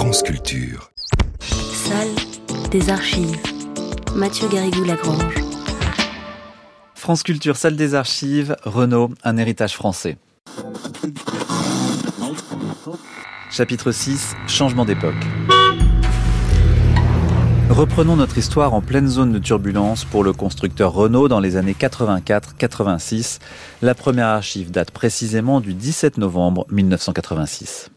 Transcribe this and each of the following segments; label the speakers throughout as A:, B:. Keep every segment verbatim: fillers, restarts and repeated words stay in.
A: France Culture.
B: Salle des archives. Mathieu Garrigou-Lagrange.
C: France Culture, salle des archives, Renault, un héritage français. Chapitre six, changement d'époque. Reprenons notre histoire en pleine zone de turbulence pour le constructeur Renault dans les années quatre-vingt-quatre quatre-vingt-six. La première archive date précisément du dix-sept novembre mille neuf cent quatre-vingt-six.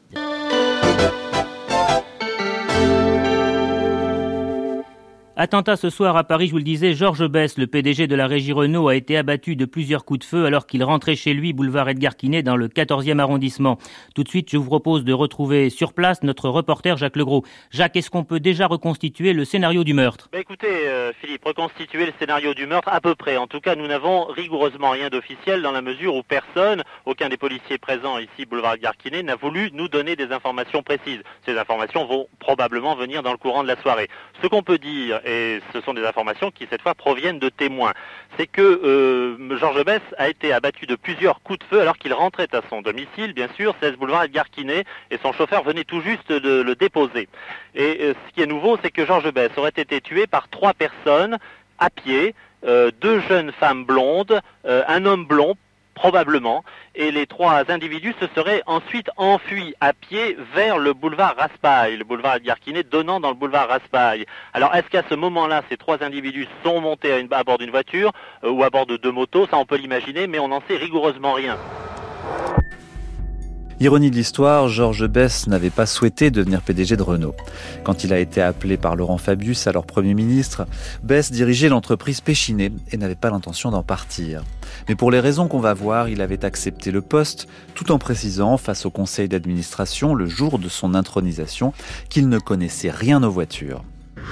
D: Attentat ce soir à Paris, je vous le disais, Georges Besse, le P D G de la régie Renault, a été abattu de plusieurs coups de feu alors qu'il rentrait chez lui, boulevard Edgar Quinet, dans le quatorzième arrondissement. Tout de suite, je vous propose de retrouver sur place notre reporter Jacques Legros. Jacques, est-ce qu'on peut déjà reconstituer le scénario du meurtre ?
E: Bah écoutez, euh, Philippe, reconstituer le scénario du meurtre à peu près. En tout cas, nous n'avons rigoureusement rien d'officiel dans la mesure où personne, aucun des policiers présents ici, boulevard Edgar Quinet, n'a voulu nous donner des informations précises. Ces informations vont probablement venir dans le courant de la soirée. Ce qu'on peut dire, et ce sont des informations qui cette fois proviennent de témoins, c'est que euh, Georges Besse a été abattu de plusieurs coups de feu alors qu'il rentrait à son domicile, bien sûr, seize boulevard Edgar Quinet, et son chauffeur venait tout juste de le déposer. Et euh, ce qui est nouveau, c'est que Georges Besse aurait été tué par trois personnes à pied, euh, deux jeunes femmes blondes, euh, un homme blond, probablement, et les trois individus se seraient ensuite enfuis à pied vers le boulevard Raspail, le boulevard Edgar Quinet donnant dans le boulevard Raspail. Alors est-ce qu'à ce moment-là, ces trois individus sont montés à, une, à bord d'une voiture euh, ou à bord de deux motos? Ça on peut l'imaginer, mais on n'en sait rigoureusement rien.
C: Ironie de l'histoire, Georges Besse n'avait pas souhaité devenir P D G de Renault. Quand il a été appelé par Laurent Fabius, alors Premier ministre, Besse dirigeait l'entreprise Péchinet et n'avait pas l'intention d'en partir. Mais pour les raisons qu'on va voir, il avait accepté le poste, tout en précisant face au conseil d'administration, le jour de son intronisation, qu'il ne connaissait rien aux voitures.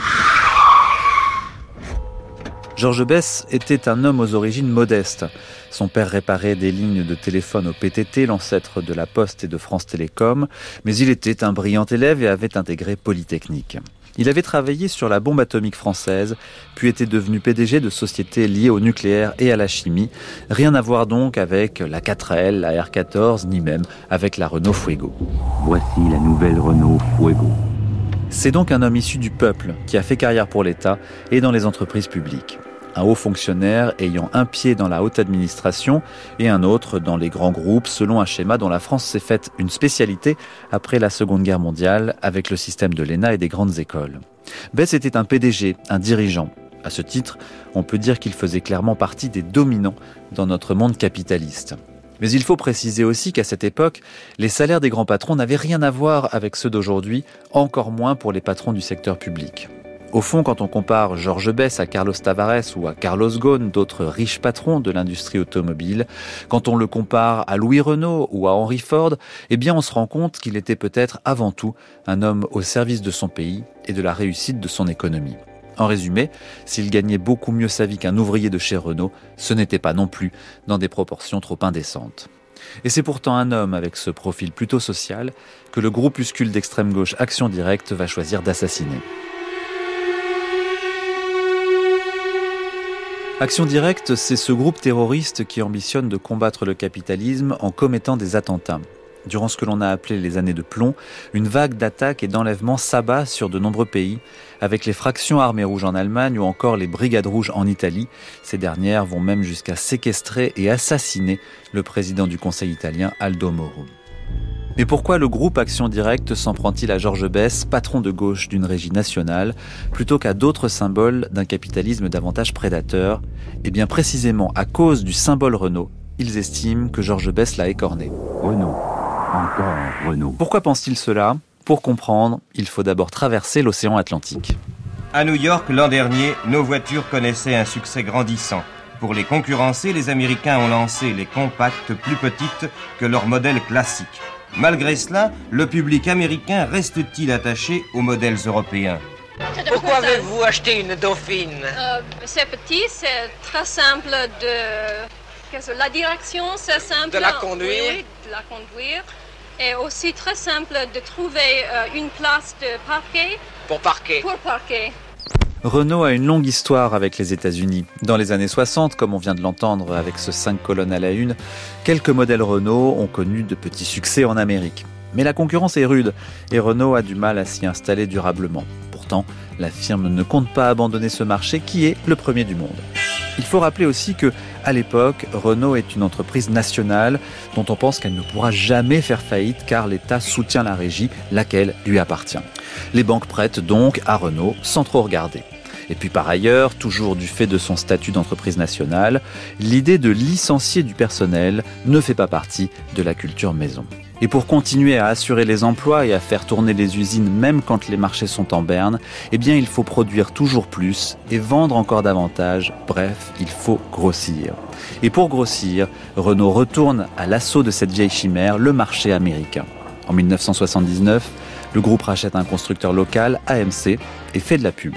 C: Georges Besse était un homme aux origines modestes. Son père réparait des lignes de téléphone au P T T, l'ancêtre de la Poste et de France Télécom, mais il était un brillant élève et avait intégré Polytechnique. Il avait travaillé sur la bombe atomique française, puis était devenu P D G de sociétés liées au nucléaire et à la chimie. Rien à voir donc avec la quatre L, la R quatorze, ni même avec la Renault Fuego.
F: Voici la nouvelle Renault Fuego.
C: C'est donc un homme issu du peuple qui a fait carrière pour l'État et dans les entreprises publiques. Un haut fonctionnaire ayant un pied dans la haute administration et un autre dans les grands groupes, selon un schéma dont la France s'est faite une spécialité après la Seconde Guerre mondiale avec le système de l'E N A et des grandes écoles. Besse était un P D G, un dirigeant. À ce titre, on peut dire qu'il faisait clairement partie des dominants dans notre monde capitaliste. Mais il faut préciser aussi qu'à cette époque, les salaires des grands patrons n'avaient rien à voir avec ceux d'aujourd'hui, encore moins pour les patrons du secteur public. Au fond, quand on compare Georges Besse à Carlos Tavares ou à Carlos Ghosn, d'autres riches patrons de l'industrie automobile, quand on le compare à Louis Renault ou à Henry Ford, eh bien on se rend compte qu'il était peut-être avant tout un homme au service de son pays et de la réussite de son économie. En résumé, s'il gagnait beaucoup mieux sa vie qu'un ouvrier de chez Renault, ce n'était pas non plus dans des proportions trop indécentes. Et c'est pourtant un homme avec ce profil plutôt social que le groupuscule d'extrême gauche Action Directe va choisir d'assassiner. Action Directe, c'est ce groupe terroriste qui ambitionne de combattre le capitalisme en commettant des attentats. Durant ce que l'on a appelé les années de plomb, une vague d'attaques et d'enlèvements s'abat sur de nombreux pays, avec les fractions armées rouges en Allemagne ou encore les brigades rouges en Italie. Ces dernières vont même jusqu'à séquestrer et assassiner le président du Conseil italien, Aldo Moro. Mais pourquoi le groupe Action Directe s'en prend-il à Georges Besse, patron de gauche d'une régie nationale, plutôt qu'à d'autres symboles d'un capitalisme davantage prédateur ? Eh bien précisément à cause du symbole Renault, ils estiment que Georges Besse l'a écorné.
F: Renault, encore Renault.
C: Pourquoi pense-t-il cela ? Pour comprendre, il faut d'abord traverser l'océan Atlantique.
G: À New York, l'an dernier, nos voitures connaissaient un succès grandissant. Pour les concurrencer, les Américains ont lancé les compacts plus petites que leurs modèles classiques. Malgré cela, le public américain reste-t-il attaché aux modèles européens ?
H: Pourquoi avez-vous acheté une Dauphine ?
I: euh, C'est petit, c'est très simple de... La direction, c'est simple...
H: De la conduire ?
I: Oui, oui, de la conduire. Et aussi très simple de trouver euh, une place de parquet.
H: Pour parquer ?
I: Pour parquer.
C: Renault a une longue histoire avec les États-Unis. Dans les années soixante, comme on vient de l'entendre avec ce cinq colonnes à la une, quelques modèles Renault ont connu de petits succès en Amérique. Mais la concurrence est rude et Renault a du mal à s'y installer durablement. Pourtant, la firme ne compte pas abandonner ce marché qui est le premier du monde. Il faut rappeler aussi que, à l'époque, Renault est une entreprise nationale dont on pense qu'elle ne pourra jamais faire faillite car l'État soutient la régie, laquelle lui appartient. Les banques prêtent donc à Renault sans trop regarder. Et puis par ailleurs, toujours du fait de son statut d'entreprise nationale, l'idée de licencier du personnel ne fait pas partie de la culture maison. Et pour continuer à assurer les emplois et à faire tourner les usines même quand les marchés sont en berne, eh bien il faut produire toujours plus et vendre encore davantage. Bref, il faut grossir. Et pour grossir, Renault retourne à l'assaut de cette vieille chimère, le marché américain. En dix-neuf cent soixante-dix-neuf, le groupe rachète un constructeur local, A M C, et fait de la pub.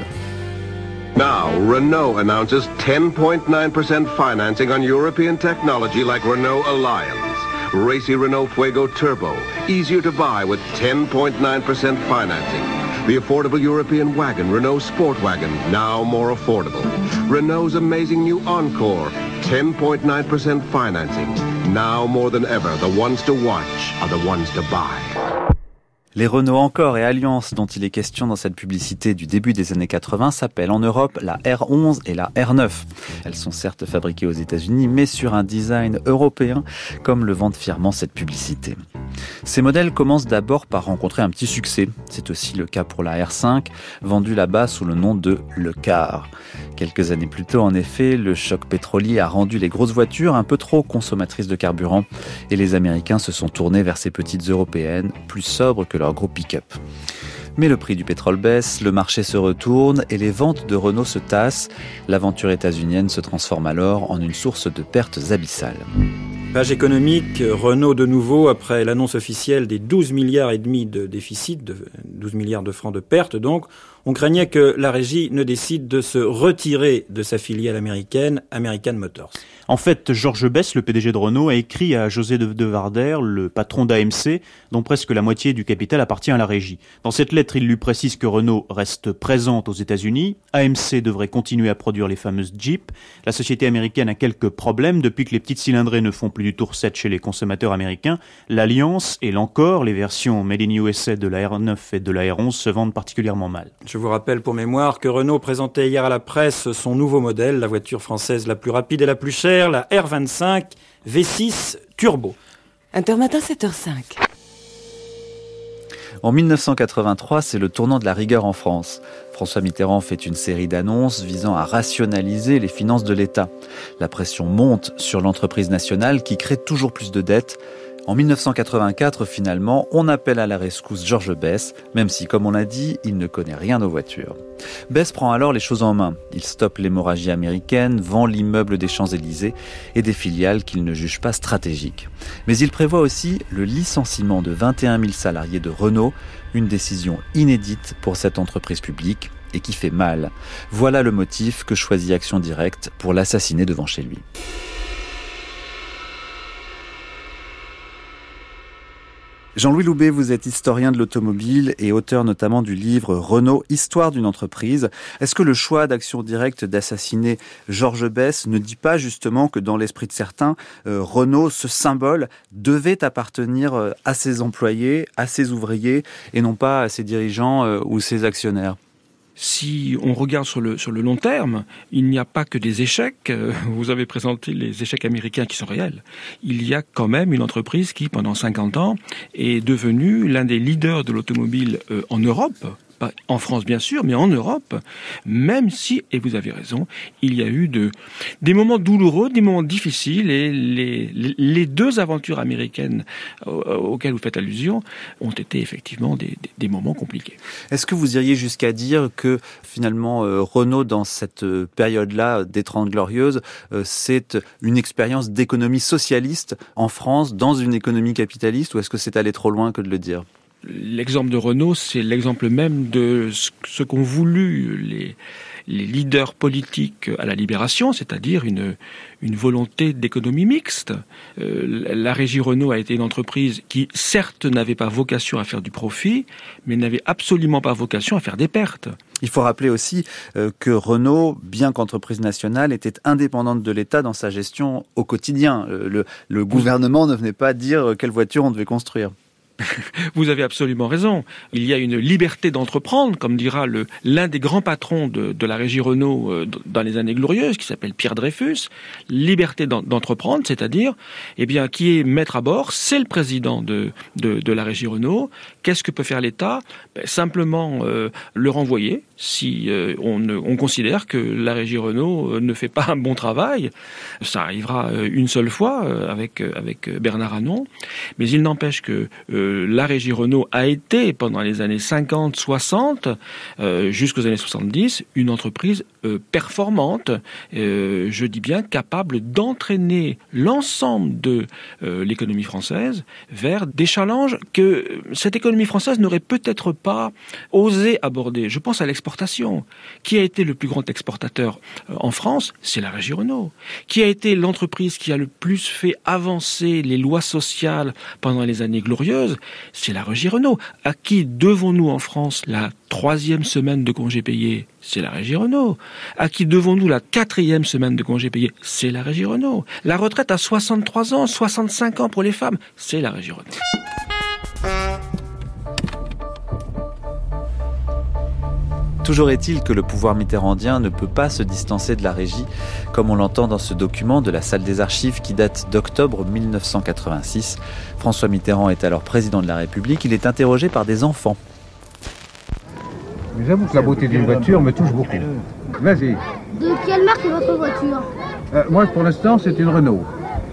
A: Now, Renault announces ten point nine percent financing on European technology like Renault Alliance. Racy Renault Fuego Turbo, easier to buy with ten point nine percent financing. The affordable European wagon, Renault Sport Wagon, now more affordable. Renault's amazing new Encore, ten point nine percent financing. Now more than ever, the ones to watch are the ones to buy.
C: Les Renault Encore et Alliance dont il est question dans cette publicité du début des années quatre-vingts s'appellent en Europe la R onze et la R neuf. Elles sont certes fabriquées aux États-Unis, mais sur un design européen, comme le vante fièrement cette publicité. Ces modèles commencent d'abord par rencontrer un petit succès. C'est aussi le cas pour la R cinq, vendue là-bas sous le nom de Le Car. Quelques années plus tôt, en effet, le choc pétrolier a rendu les grosses voitures un peu trop consommatrices de carburant et les Américains se sont tournés vers ces petites européennes, plus sobres que leur gros pick-up. Mais le prix du pétrole baisse, le marché se retourne et les ventes de Renault se tassent. L'aventure états-unienne se transforme alors en une source de pertes abyssales.
J: Page économique, Renault de nouveau, après l'annonce officielle des douze milliards et demi de déficit, de douze milliards de francs de pertes donc, on craignait que la régie ne décide de se retirer de sa filiale américaine, American Motors.
K: En fait, Georges Besse, le P D G de Renault, a écrit à José de, de Warder, le patron d'A M C, dont presque la moitié du capital appartient à la régie. Dans cette lettre, il lui précise que Renault reste présente aux États-Unis. A M C devrait continuer à produire les fameuses Jeep. La société américaine a quelques problèmes depuis que les petites cylindrées ne font plus du tout recette chez les consommateurs américains. L'Alliance et l'Encore, les versions Made in U S A de la R neuf et de la R onze, se vendent particulièrement mal.
J: Je vous rappelle pour mémoire que Renault présentait hier à la presse son nouveau modèle, la voiture française la plus rapide et la plus chère, la R vingt-cinq V six Turbo.
L: Intermatin sept heures cinq.
C: En dix-neuf cent quatre-vingt-trois, c'est le tournant de la rigueur en France. François Mitterrand fait une série d'annonces visant à rationaliser les finances de l'État. La pression monte sur l'entreprise nationale qui crée toujours plus de dettes. En dix-neuf cent quatre-vingt-quatre, finalement, on appelle à la rescousse Georges Besse, même si, comme on l'a dit, il ne connaît rien aux voitures. Besse prend alors les choses en main. Il stoppe l'hémorragie américaine, vend l'immeuble des Champs-Élysées et des filiales qu'il ne juge pas stratégiques. Mais il prévoit aussi le licenciement de vingt et un mille salariés de Renault, une décision inédite pour cette entreprise publique et qui fait mal. Voilà le motif que choisit Action Directe pour l'assassiner devant chez lui. Jean-Louis Loubet, vous êtes historien de l'automobile et auteur notamment du livre Renault, Histoire d'une entreprise. Est-ce que le choix d'Action Directe d'assassiner Georges Besse ne dit pas justement que dans l'esprit de certains, euh, Renault, ce symbole, devait appartenir euh, à ses employés, à ses ouvriers et non pas à ses dirigeants euh, ou ses actionnaires ?
M: Si on regarde sur le, sur le long terme, il n'y a pas que des échecs. Vous avez présenté les échecs américains qui sont réels. Il y a quand même une entreprise qui, pendant cinquante ans, est devenue l'un des leaders de l'automobile euh, en Europe. Pas en France, bien sûr, mais en Europe. Même si, et vous avez raison, il y a eu de, des moments douloureux, des moments difficiles, et les, les deux aventures américaines auxquelles vous faites allusion ont été effectivement des, des, des moments compliqués.
C: Est-ce que vous iriez jusqu'à dire que finalement euh, Renault, dans cette période-là des Trente Glorieuses, euh, c'est une expérience d'économie socialiste en France, dans une économie capitaliste, ou est-ce que c'est aller trop loin que de le dire ?
M: L'exemple de Renault, c'est l'exemple même de ce qu'ont voulu les, les leaders politiques à la Libération, c'est-à-dire une, une volonté d'économie mixte. Euh, la régie Renault a été une entreprise qui, certes, n'avait pas vocation à faire du profit, mais n'avait absolument pas vocation à faire des pertes.
C: Il faut rappeler aussi euh, que Renault, bien qu'entreprise nationale, était indépendante de l'État dans sa gestion au quotidien. Le, le, le gouvernement ne venait pas dire quelle voiture on devait construire.
M: Vous avez absolument raison. Il y a une liberté d'entreprendre, comme dira le, l'un des grands patrons de, de la régie Renault euh, dans les années glorieuses, qui s'appelle Pierre Dreyfus. Liberté d'entreprendre, c'est-à-dire, eh bien, qui est maître à bord, c'est le président de, de, de la régie Renault. Qu'est-ce que peut faire l'État ? Ben, simplement euh, le renvoyer si euh, on, on considère que la régie Renault ne fait pas un bon travail. Ça arrivera une seule fois euh, avec, avec Bernard Arnault, mais il n'empêche que euh, la régie Renault a été, pendant les années cinquante, soixante, euh, jusqu'aux années soixante-dix, une entreprise euh, performante, euh, je dis bien capable d'entraîner l'ensemble de euh, l'économie française vers des challenges que cette économie française n'aurait peut-être pas osé aborder. Je pense à l'exportation. Qui a été le plus grand exportateur euh, en France ? C'est la régie Renault. Qui a été l'entreprise qui a le plus fait avancer les lois sociales pendant les années glorieuses ? C'est la régie Renault. À qui devons-nous en France la troisième semaine de congés payés ? C'est la régie Renault. À qui devons-nous la quatrième semaine de congés payés ? C'est la régie Renault. La retraite à soixante-trois ans, soixante-cinq ans pour les femmes, c'est la régie Renault.
C: Toujours est-il que le pouvoir mitterrandien ne peut pas se distancer de la régie, comme on l'entend dans ce document de la salle des archives qui date d'octobre mille neuf cent quatre-vingt-six. François Mitterrand est alors président de la République. Il est interrogé par des enfants.
N: Mais j'avoue que la beauté d'une voiture me touche beaucoup. Vas-y.
O: De quelle marque est votre voiture ?
N: euh, Moi, pour l'instant, c'est une Renault.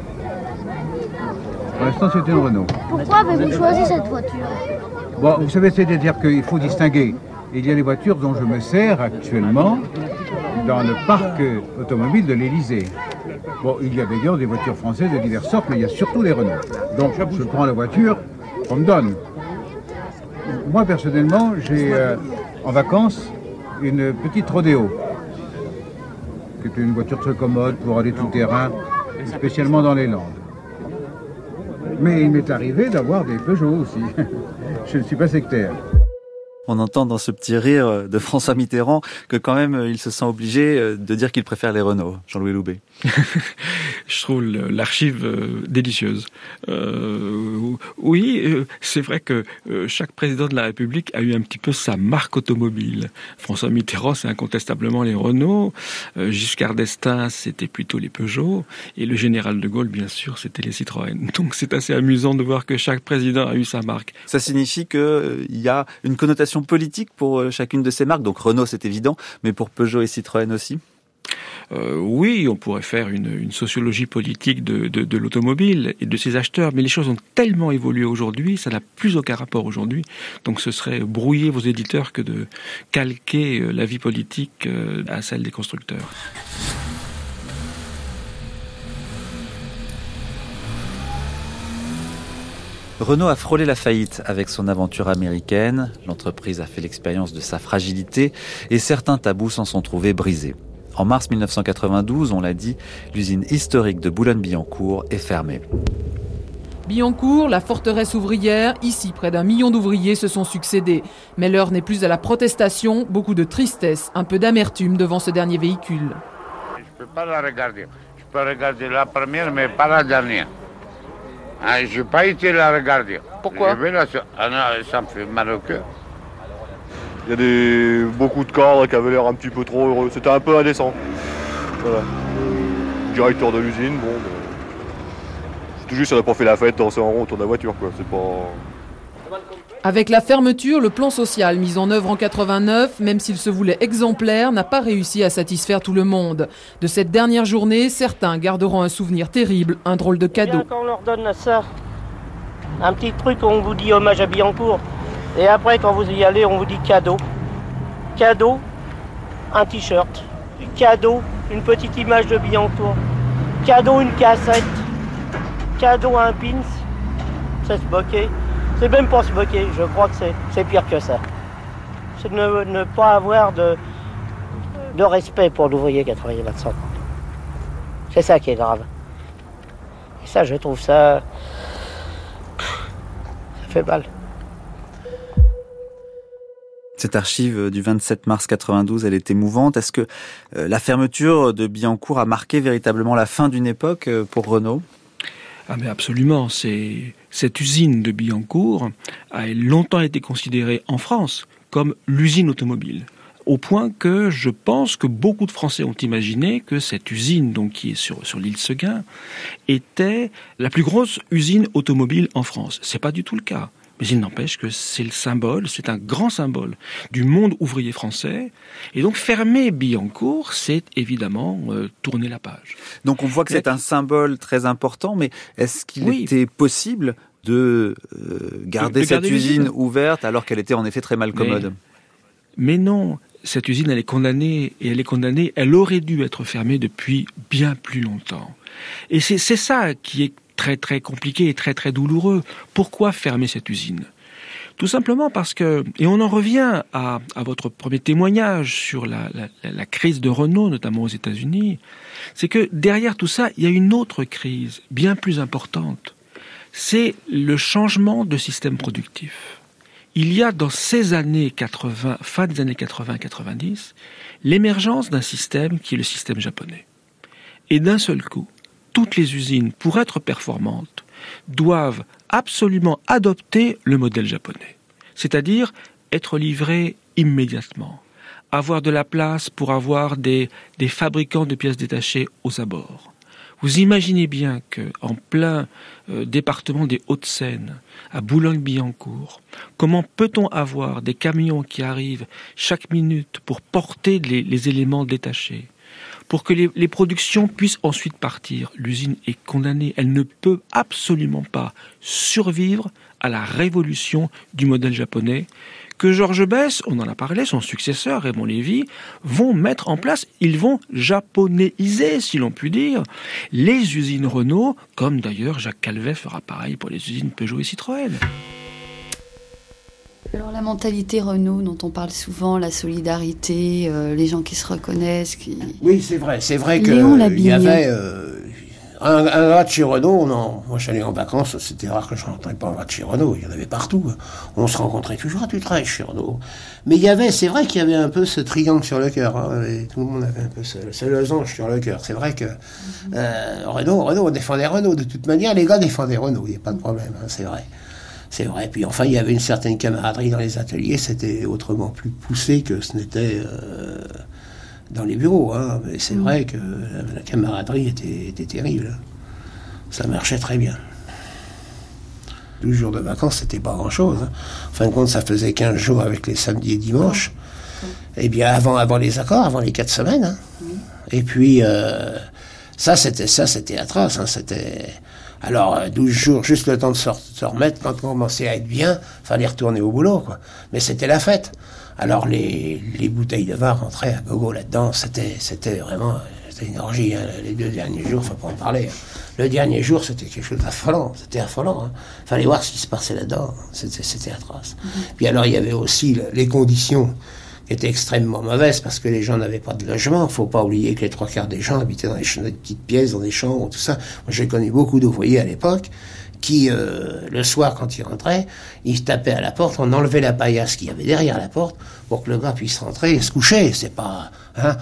N: Pour l'instant, c'est une Renault.
O: Pourquoi avez-vous choisi cette voiture ?
N: Bon, vous savez, c'est-à-dire qu'il faut distinguer. Il y a les voitures dont je me sers actuellement dans le parc automobile de l'Élysée. Bon, il y a d'ailleurs des voitures françaises de diverses sortes, mais il y a surtout les Renault. Donc, je prends la voiture qu'on me donne. Moi, personnellement, j'ai euh, en vacances une petite Rodeo, qui est une voiture très commode pour aller tout terrain, spécialement dans les Landes. Mais il m'est arrivé d'avoir des Peugeot aussi. Je ne suis pas sectaire.
C: On entend dans ce petit rire de François Mitterrand que quand même il se sent obligé de dire qu'il préfère les Renault. Jean-Louis Loubet.
M: Je trouve l'archive euh, délicieuse. Euh, oui, euh, c'est vrai que euh, chaque président de la République a eu un petit peu sa marque automobile. François Mitterrand, c'est incontestablement les Renault. Euh, Giscard d'Estaing, c'était plutôt les Peugeot. Et le général de Gaulle, bien sûr, c'était les Citroën. Donc c'est assez amusant de voir que chaque président a eu sa marque.
C: Ça signifie qu'il euh, y a une connotation politique pour euh, chacune de ces marques. Donc Renault, c'est évident, mais pour Peugeot et Citroën aussi ?
M: Euh, oui, on pourrait faire une, une sociologie politique de, de, de l'automobile et de ses acheteurs, mais les choses ont tellement évolué aujourd'hui, ça n'a plus aucun rapport aujourd'hui. Donc ce serait brouiller vos éditeurs que de calquer la vie politique à celle des constructeurs.
C: Renault a frôlé la faillite avec son aventure américaine. L'entreprise a fait l'expérience de sa fragilité et certains tabous s'en sont trouvés brisés. En mars mille neuf cent quatre-vingt-douze, on l'a dit, l'usine historique de Boulogne-Billancourt est fermée.
P: Billancourt, la forteresse ouvrière, ici près d'un million d'ouvriers se sont succédés. Mais l'heure n'est plus à la protestation, beaucoup de tristesse, un peu d'amertume devant ce dernier véhicule.
Q: Je ne peux pas la regarder. Je peux regarder la première, mais pas la dernière. Hein, je n'ai pas été la regarder.
P: Pourquoi ?
Q: Je vais la... ah non, ça me fait mal au cœur.
R: Il y a des... beaucoup de cadres qui avaient l'air un petit peu trop heureux. C'était un peu indécent. Voilà. Le directeur de l'usine, bon... Mais... c'est tout juste, on n'a pas fait la fête, danser en rond autour de la voiture, quoi. C'est pas...
P: Avec la fermeture, le plan social mis en œuvre en quatre-vingt-neuf, même s'il se voulait exemplaire, n'a pas réussi à satisfaire tout le monde. De cette dernière journée, certains garderont un souvenir terrible, un drôle de cadeau.
S: Bien qu'on leur donne ça, un petit truc, on vous dit hommage à Billancourt. Et après, quand vous y allez, on vous dit cadeau. Cadeau, un t-shirt. Cadeau, une petite image de Billancourt. Cadeau, une cassette. Cadeau, un pins. C'est se moquer. C'est même pas se moquer, je crois que c'est, c'est pire que ça. C'est de ne, ne pas avoir de, de respect pour l'ouvrier qui a travaillé vingt-cinq ans. C'est ça qui est grave. Et ça, je trouve ça... ça fait mal.
C: Cette archive du vingt-sept mars quatre-vingt-douze, elle est émouvante. Est-ce que euh, la fermeture de Billancourt a marqué véritablement la fin d'une époque euh, pour Renault ?
M: Ah mais absolument, c'est cette usine de Billancourt a longtemps été considérée en France comme l'usine automobile. Au point que je pense que beaucoup de Français ont imaginé que cette usine, donc qui est sur, sur l'île Seguin, était la plus grosse usine automobile en France. C'est pas du tout le cas. Mais il n'empêche que c'est le symbole, c'est un grand symbole du monde ouvrier français. Et donc fermer Billancourt, c'est évidemment euh, tourner la page.
C: Donc on voit que c'est un symbole très important, mais est-ce qu'il oui. était possible de euh, garder de, de cette garder usine ouverte alors qu'elle était en effet très mal commode ?
M: Mais, mais non, cette usine elle est condamnée, et elle est condamnée, elle aurait dû être fermée depuis bien plus longtemps. Et c'est, c'est ça qui est très très compliqué et très très douloureux. Pourquoi fermer cette usine ? Tout simplement parce que, et on en revient à, à votre premier témoignage sur la, la, la crise de Renault, notamment aux États-Unis, c'est que derrière tout ça, il y a une autre crise bien plus importante. C'est le changement de système productif. Il y a dans ces années quatre-vingts, fin des années quatre-vingts quatre-vingt-dix, l'émergence d'un système qui est le système japonais. Et d'un seul coup, toutes les usines, pour être performantes, doivent absolument adopter le modèle japonais. C'est-à-dire être livrées immédiatement, avoir de la place pour avoir des, des fabricants de pièces détachées aux abords. Vous imaginez bien qu'en plein euh, département des Hauts-de-Seine, à Boulogne-Billancourt, comment peut-on avoir des camions qui arrivent chaque minute pour porter les, les éléments détachés ? Pour que les, les productions puissent ensuite partir, l'usine est condamnée. Elle ne peut absolument pas survivre à la révolution du modèle japonais que Georges Besse, on en a parlé, son successeur, Raymond Lévy, vont mettre en place. Ils vont japonéiser, si l'on peut dire, les usines Renault, comme d'ailleurs Jacques Calvet fera pareil pour les usines Peugeot et Citroën.
T: Alors la mentalité Renault dont on parle souvent, la solidarité, euh, les gens qui se reconnaissent, qui...
U: Oui, c'est vrai, c'est vrai que il y avait euh, un, un gars de chez Renault. Non, moi j'allais en vacances, c'était rare que je rentrais pas un gars de chez Renault. Il y en avait partout. On se rencontrait toujours à du travail chez Renault. Mais il y avait, c'est vrai qu'il y avait un peu ce triangle sur le cœur. Hein, et tout le monde avait un peu ce, ce losange sur le cœur. C'est vrai que euh, Renault, Renault, on défendait Renault. De toute manière, les gars défendaient Renault. Il n'y a pas de problème. Hein, c'est vrai. C'est vrai. Puis enfin, il y avait une certaine camaraderie dans les ateliers. C'était autrement plus poussé que ce n'était euh, dans les bureaux. Hein. Mais c'est mmh. vrai que la, la camaraderie était, était terrible. Ça marchait très bien. douze jours de vacances, c'était pas grand-chose. Hein. En fin de compte, ça faisait quinze jours avec les samedis et dimanches. Mmh. Et bien avant, avant les accords, avant les quatre semaines. Hein. Mmh. Et puis, euh, ça, c'était, ça, c'était atroce. Hein. C'était... Alors, douze jours, juste le temps de se, se remettre, quand on commençait à être bien, fallait retourner au boulot, quoi. Mais c'était la fête. Alors, les, les bouteilles de vin rentraient à gogo là-dedans, c'était, c'était vraiment, c'était une orgie, hein. Les deux derniers jours, faut pas en parler. Hein. Le dernier jour, c'était quelque chose d'affolant, c'était affolant, hein. Fallait voir ce qui se passait là-dedans, c'était, c'était atroce. Mm-hmm. Puis alors, il y avait aussi les conditions qui étaient extrêmement mauvaises parce que les gens n'avaient pas de logement. Faut pas oublier que les trois quarts des gens habitaient dans des, ch- des petites pièces, dans des chambres, tout ça. Moi, j'ai connu beaucoup d'ouvriers à l'époque qui, euh, le soir, quand ils rentraient, ils tapaient à la porte, on enlevait la paillasse qu'il y avait derrière la porte pour que le gars puisse rentrer et se coucher. C'est pas... Hein.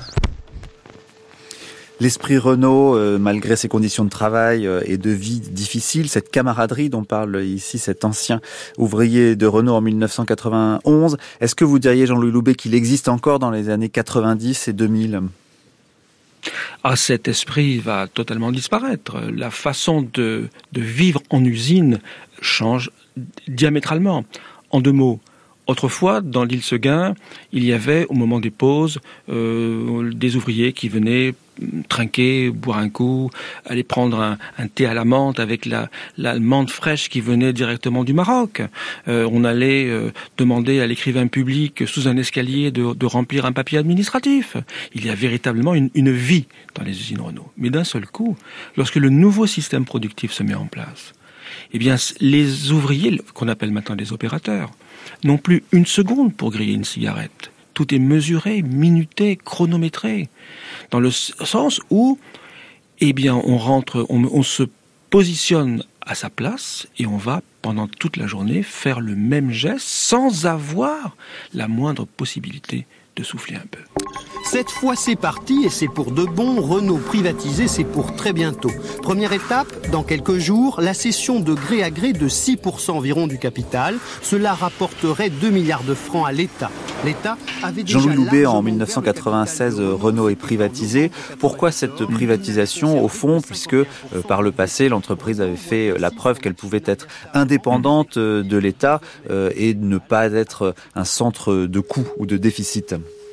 C: L'esprit Renault, euh, malgré ses conditions de travail euh, et de vie difficiles, cette camaraderie dont parle ici cet ancien ouvrier de Renault en mille neuf cent quatre-vingt-onze, est-ce que vous diriez, Jean-Louis Loubet, qu'il existe encore dans les années quatre-vingt-dix et deux mille ?
M: Ah, cet esprit va totalement disparaître. La façon de, de vivre en usine change diamétralement. En deux mots, autrefois, dans l'île Seguin, il y avait, au moment des pauses, euh, des ouvriers qui venaient trinquer, boire un coup, aller prendre un, un thé à la menthe avec la, la menthe fraîche qui venait directement du Maroc. Euh, on allait euh, demander à l'écrivain public sous un escalier de, de remplir un papier administratif. Il y a véritablement une, une vie dans les usines Renault. Mais d'un seul coup, lorsque le nouveau système productif se met en place, eh bien, les ouvriers, qu'on appelle maintenant les opérateurs, n'ont plus une seconde pour griller une cigarette. Tout est mesuré, minuté, chronométré. Dans le sens où, eh bien, on rentre, on, on se positionne à sa place et on va, pendant toute la journée, faire le même geste sans avoir la moindre possibilité de souffler un peu.
B: Cette fois, c'est parti et c'est pour de bon. Renault privatisé, c'est pour très bientôt. Première étape, dans quelques jours, la cession de gré à gré de six pour cent environ du capital. Cela rapporterait deux milliards de francs à l'État. L'État avait déjà...
C: Jean-Louis Loubet, en mille neuf cent quatre-vingt-seize, Renault est privatisé. Pourquoi cette privatisation, au fond, puisque euh, par le passé, l'entreprise avait fait la preuve qu'elle pouvait être indépendante euh, de l'État euh, et ne pas être un centre de coûts ou de déficit?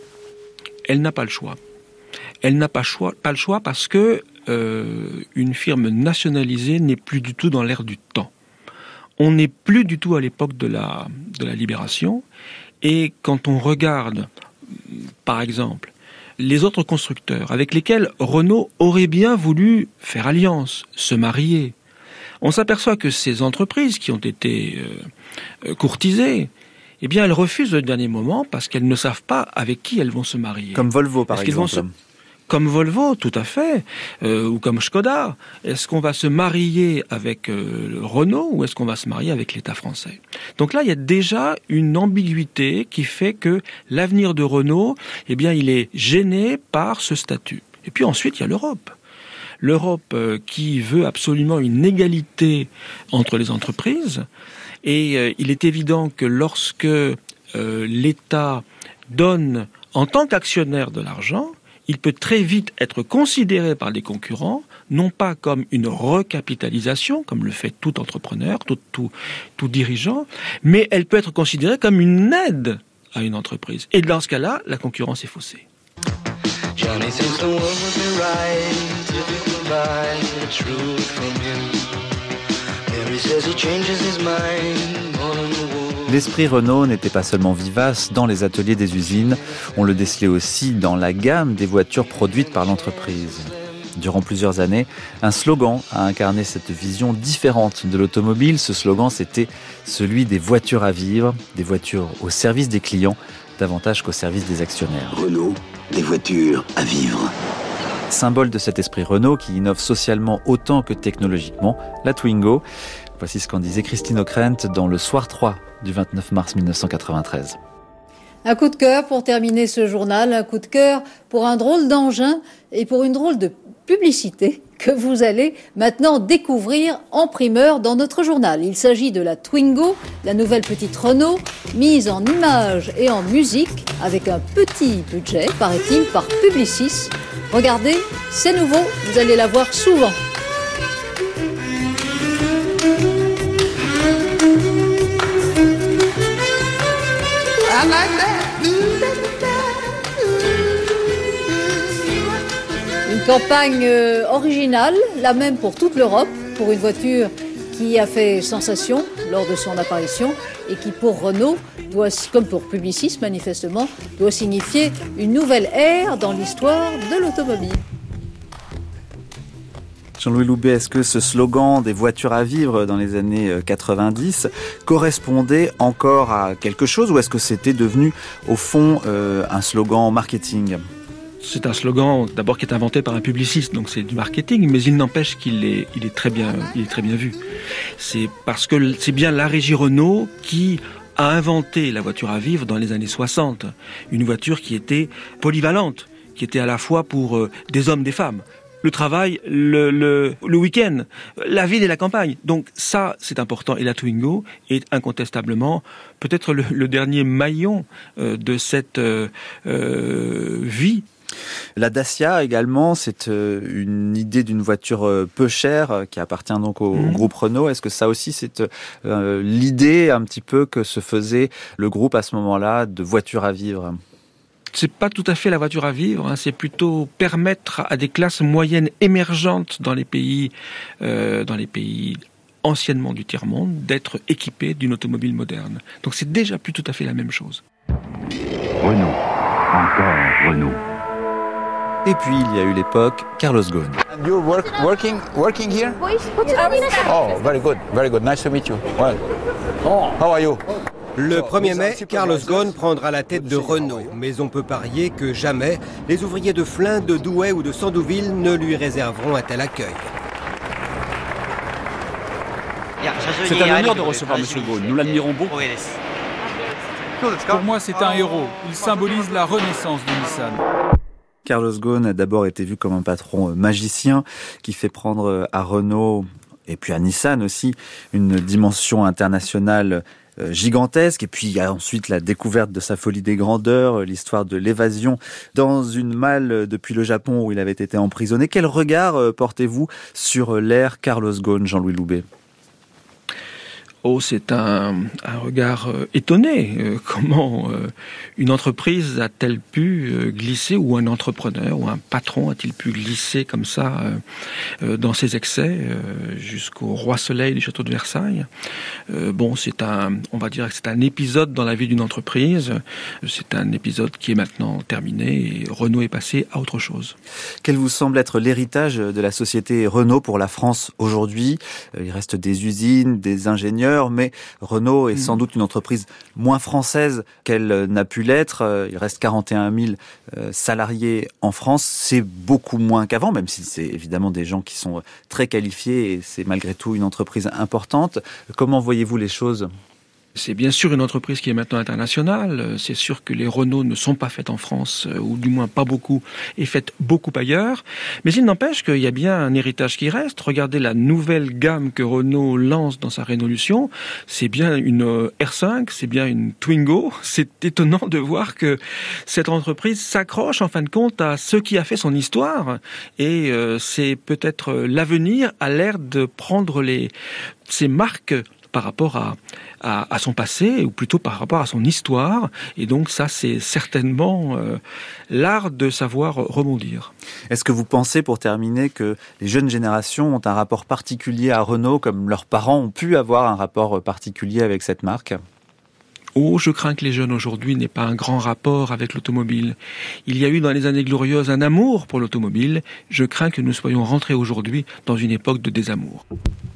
M: Elle n'a pas le choix. Elle n'a pas, choix, pas le choix parce que euh, une firme nationalisée n'est plus du tout dans l'air du temps. On n'est plus du tout à l'époque de la, de la libération. Et quand on regarde, par exemple, les autres constructeurs avec lesquels Renault aurait bien voulu faire alliance, se marier, on s'aperçoit que ces entreprises qui ont été euh, courtisées, eh bien, elles refusent au dernier moment parce qu'elles ne savent pas avec qui elles vont se marier.
C: Comme Volvo, par exemple.
M: Se... Comme Volvo, tout à fait, euh, ou comme Skoda. Est-ce qu'on va se marier avec euh, Renault ou est-ce qu'on va se marier avec l'État français? Donc là, il y a déjà une ambiguïté qui fait que l'avenir de Renault, eh bien, il est gêné par ce statut. Et puis ensuite, il y a l'Europe. L'Europe euh, qui veut absolument une égalité entre les entreprises. Et euh, il est évident que lorsque euh, l'État donne en tant qu'actionnaire de l'argent, il peut très vite être considéré par les concurrents, non pas comme une recapitalisation, comme le fait tout entrepreneur, tout, tout, tout dirigeant, mais elle peut être considérée comme une aide à une entreprise. Et dans ce cas-là, la concurrence est faussée. Johnny thinks the world would be right if he could buy the truth from him. Mary says he changes his mind all in the world.
C: L'esprit Renault n'était pas seulement vivace dans les ateliers des usines, on le décelait aussi dans la gamme des voitures produites par l'entreprise. Durant plusieurs années, un slogan a incarné cette vision différente de l'automobile. Ce slogan, c'était celui des voitures à vivre, des voitures au service des clients, davantage qu'au service des actionnaires.
V: Renault, des voitures à vivre.
C: Symbole de cet esprit Renault qui innove socialement autant que technologiquement, la Twingo. Voici ce qu'en disait Christine Ockrent dans le Soir trois du vingt-neuf mars mille neuf cent quatre-vingt-treize.
W: Un coup de cœur pour terminer ce journal, un coup de cœur pour un drôle d'engin et pour une drôle de publicité que vous allez maintenant découvrir en primeur dans notre journal. Il s'agit de la Twingo, la nouvelle petite Renault, mise en images et en musique avec un petit budget, paraît-il, par Publicis. Regardez, c'est nouveau, vous allez la voir souvent. I like that. Une campagne euh, originale, la même pour toute l'Europe, pour une voiture qui a fait sensation lors de son apparition et qui pour Renault, doit, comme pour Publicis manifestement, doit signifier une nouvelle ère dans l'histoire de l'automobile.
C: Jean-Louis Loubet, est-ce que ce slogan des voitures à vivre dans les années quatre-vingt-dix correspondait encore à quelque chose ou est-ce que c'était devenu au fond euh, un slogan marketing ?
M: C'est un slogan d'abord qui est inventé par un publiciste, donc c'est du marketing, mais il n'empêche qu'il est, il est très bien, il est très bien vu. C'est parce que c'est bien la régie Renault qui a inventé la voiture à vivre dans les années soixante. Une voiture qui était polyvalente, qui était à la fois pour euh, des hommes, des femmes. Le travail, le, le, le week-end, la ville et la campagne. Donc ça, c'est important. Et la Twingo est incontestablement peut-être le, le dernier maillon euh, de cette euh, euh, vie.
C: La Dacia également, c'est euh, une idée d'une voiture euh, peu chère euh, qui appartient donc au, mmh. au groupe Renault. Est-ce que ça aussi, c'est euh, l'idée un petit peu que se faisait le groupe à ce moment-là de voiture à vivre ?
M: C'est pas tout à fait la voiture à vivre, hein, c'est plutôt permettre à des classes moyennes émergentes dans les pays, euh, dans les pays anciennement du tiers-monde, d'être équipés d'une automobile moderne. Donc c'est déjà plus tout à fait la même chose.
F: Renault, encore Renault.
C: Et puis il y a eu l'époque Carlos Ghosn.
X: And you're work, working, working here? Oh, very good, very good. Nice to meet you. Well, how are you?
Y: Le premier mai, Carlos Ghosn prendra la tête de Renault, mais on peut parier que jamais les ouvriers de Flins, de Douai ou de Sandouville ne lui réserveront un tel accueil.
Z: C'est un honneur de recevoir M. Ghosn, nous l'admirons beaucoup.
D: Pour moi, c'est un héros. Il symbolise la renaissance de Nissan.
C: Carlos Ghosn a d'abord été vu comme un patron magicien qui fait prendre à Renault et puis à Nissan aussi une dimension internationale gigantesque. Et puis il y a ensuite la découverte de sa folie des grandeurs, l'histoire de l'évasion dans une malle depuis le Japon où il avait été emprisonné. Quel regard portez-vous sur l'ère Carlos Ghosn, Jean-Louis Loubet ?
M: Oh, c'est un, un regard euh, étonné. Euh, comment euh, une entreprise a-t-elle pu euh, glisser, ou un entrepreneur, ou un patron a-t-il pu glisser comme ça euh, euh, dans ses excès euh, jusqu'au roi soleil du château de Versailles. Euh, bon, c'est un, on va dire que c'est un épisode dans la vie d'une entreprise. C'est un épisode qui est maintenant terminé et Renault est passé à autre chose.
C: Quel vous semble être l'héritage de la société Renault pour la France aujourd'hui ? Il reste des usines, des ingénieurs, mais Renault est sans doute une entreprise moins française qu'elle n'a pu l'être. Il reste quarante et un mille salariés en France. C'est beaucoup moins qu'avant, même si c'est évidemment des gens qui sont très qualifiés et c'est malgré tout une entreprise importante. Comment voyez-vous les choses ?
M: C'est bien sûr une entreprise qui est maintenant internationale. C'est sûr que les Renault ne sont pas faites en France, ou du moins pas beaucoup, et faites beaucoup ailleurs. Mais il n'empêche qu'il y a bien un héritage qui reste. Regardez la nouvelle gamme que Renault lance dans sa Révolution. C'est bien une R cinq, c'est bien une Twingo. C'est étonnant de voir que cette entreprise s'accroche en fin de compte à ce qui a fait son histoire. Et euh, c'est peut-être l'avenir à l'air de prendre les, ces marques par rapport à, à, à son passé, ou plutôt par rapport à son histoire. Et donc ça, c'est certainement euh, l'art de savoir rebondir.
C: Est-ce que vous pensez, pour terminer, que les jeunes générations ont un rapport particulier à Renault, comme leurs parents ont pu avoir un rapport particulier avec cette marque ?
M: Oh, je crains que les jeunes aujourd'hui n'aient pas un grand rapport avec l'automobile. Il y a eu dans les années glorieuses un amour pour l'automobile. Je crains que nous soyons rentrés aujourd'hui dans une époque de désamour.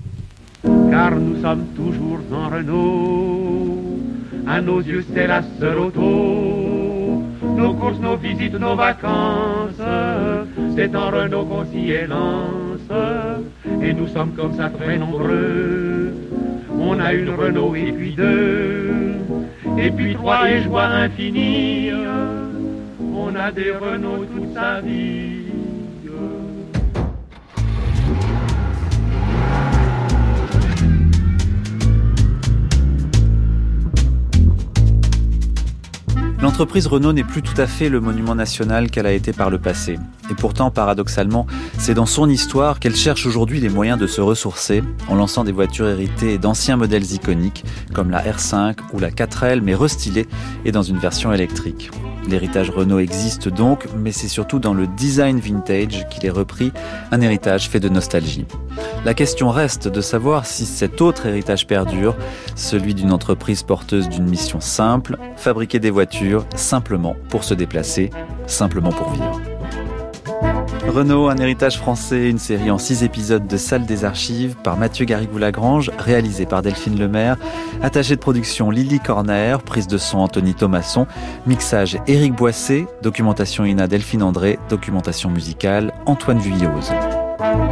E: Car nous sommes toujours en Renault, à nos yeux c'est la seule auto. Nos courses, nos visites, nos vacances, c'est en Renault qu'on s'y élance. Et nous sommes comme ça très nombreux, on a une Renault et puis deux, et puis trois et joie infinie, on a des Renault toute sa vie.
C: L'entreprise Renault n'est plus tout à fait le monument national qu'elle a été par le passé. Et pourtant, paradoxalement, c'est dans son histoire qu'elle cherche aujourd'hui les moyens de se ressourcer en lançant des voitures héritées d'anciens modèles iconiques comme la R cinq ou la quatre L, mais restylées et dans une version électrique. L'héritage Renault existe donc, mais c'est surtout dans le design vintage qu'il est repris, un héritage fait de nostalgie. La question reste de savoir si cet autre héritage perdure, celui d'une entreprise porteuse d'une mission simple, fabriquer des voitures simplement pour se déplacer, simplement pour vivre. Renault, un héritage français, une série en six épisodes de Salle des Archives par Mathieu Garrigou-Lagrange, réalisé par Delphine Lemaire, attaché de production Lily Corner, prise de son Anthony Thomasson, mixage Éric Boissé, documentation I N A Delphine André, documentation musicale Antoine Vuillauze.